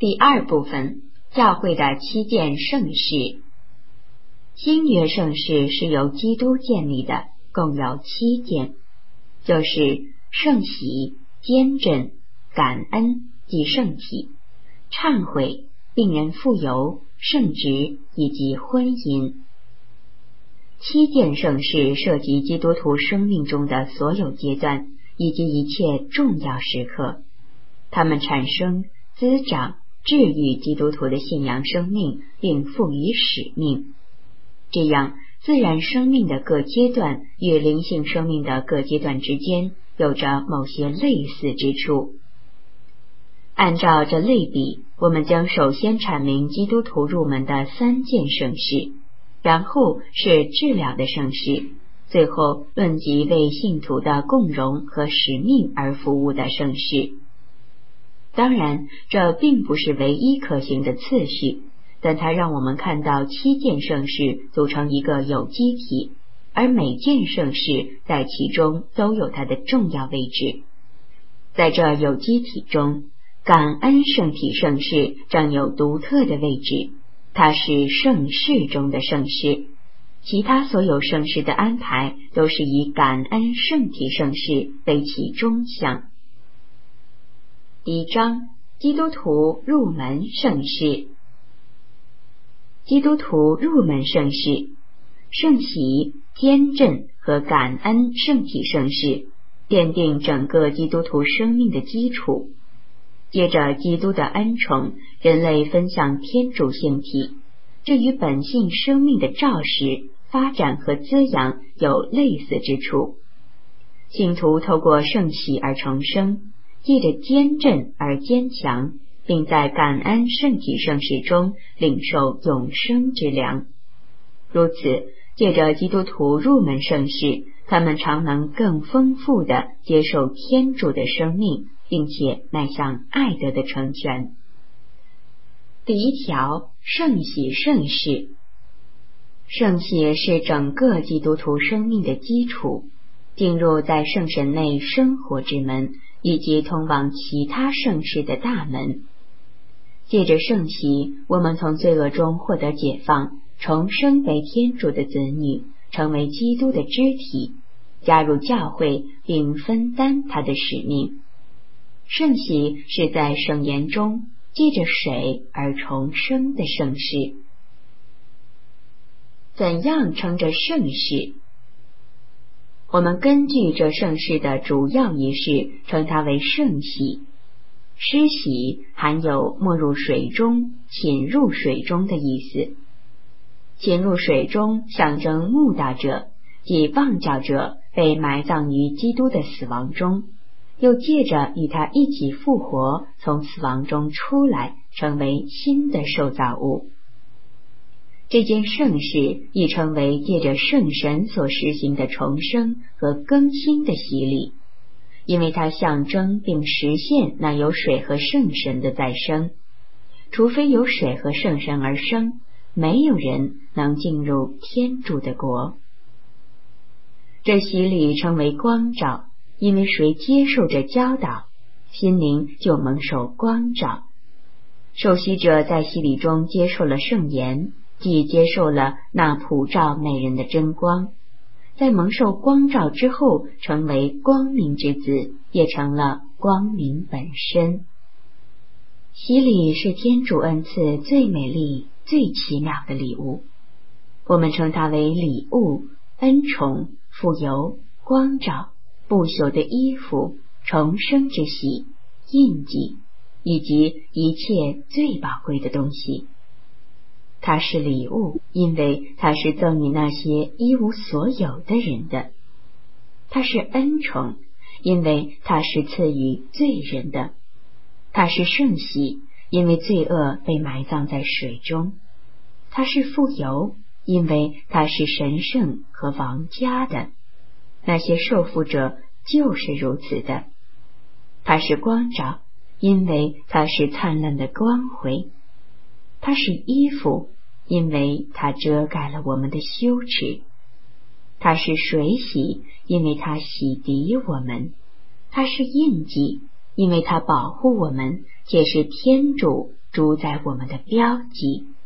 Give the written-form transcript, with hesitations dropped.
第二部分，教会的七件圣事。新约圣事是由基督建立的，共有7件，就是圣洗、坚振、感恩即圣体、忏悔、病人复游、圣职以及婚姻。7件圣事涉及基督徒生命中的所有阶段以及一切重要时刻，它们产生、滋长、治愈基督徒的信仰生命，并赋予使命。这样，自然生命的各阶段与灵性生命的各阶段之间有着某些类似之处。按照这类比，我们将首先阐明基督徒入门的3件圣事，然后是治疗的圣事，最后论及为信徒的共荣和使命而服务的圣事。当然，这并不是唯一可行的次序，但它让我们看到7件圣事组成一个有机体，而每件圣事在其中都有它的重要位置。在这有机体中，感恩圣体圣事占有独特的位置，它是圣事中的圣事，其他所有圣事的安排都是以感恩圣体圣事为其中项。第1章，基督徒入门圣事。基督徒入门圣事，圣洗、坚振和感恩圣体圣事奠定整个基督徒生命的基础。接着基督的恩宠，人类分享天主性体，这与本性生命的肇始、发展和滋养有类似之处。信徒透过圣洗而重生，借着坚振而坚强，并在感恩圣体圣事中领受永生之粮。如此，借着基督徒入门圣事，他们常能更丰富地接受天主的生命，并且迈向爱德的成全。第1条，圣洗圣事。圣洗是整个基督徒生命的基础，进入在圣神内生活之门，以及通往其他圣事的大门。借着圣洗，我们从罪恶中获得解放，重生为天主的子女，成为基督的肢体，加入教会并分担他的使命。圣洗是在圣言中借着水而重生的圣事。怎样称着圣事？我们根据这圣事的主要仪式，称它为圣洗。施洗含有没入水中、浸入水中的意思。浸入水中象征慕道者，即忘教者被埋葬于基督的死亡中，又借着与他一起复活，从死亡中出来，成为新的受造物。这件圣事亦称为借着圣神所实行的重生和更新的洗礼，因为它象征并实现那由水和圣神的再生。除非由水和圣神而生，没有人能进入天主的国。这洗礼称为光照，因为谁接受这教导，心灵就蒙受光照。受洗者在洗礼中接受了圣言，即接受了那普照美人的真光，在蒙受光照之后，成为光明之子，也成了光明本身。洗礼是天主恩赐最美丽、最奇妙的礼物，我们称它为礼物、恩宠、富有、光照、不朽的衣服、重生之喜、印记，以及一切最宝贵的东西。它是礼物，因为它是赠予那些一无所有的人的。它是恩宠，因为它是赐予罪人的。它是圣洗，因为罪恶被埋葬在水中。它是富有，因为它是神圣和王家的。那些受福者就是如此的。它是光照，因为它是灿烂的光辉。它是衣服，因为它遮盖了我们的羞耻。它是水洗，因为它洗涤我们。它是印记，因为它保护我们，且是天主主宰我们的标记。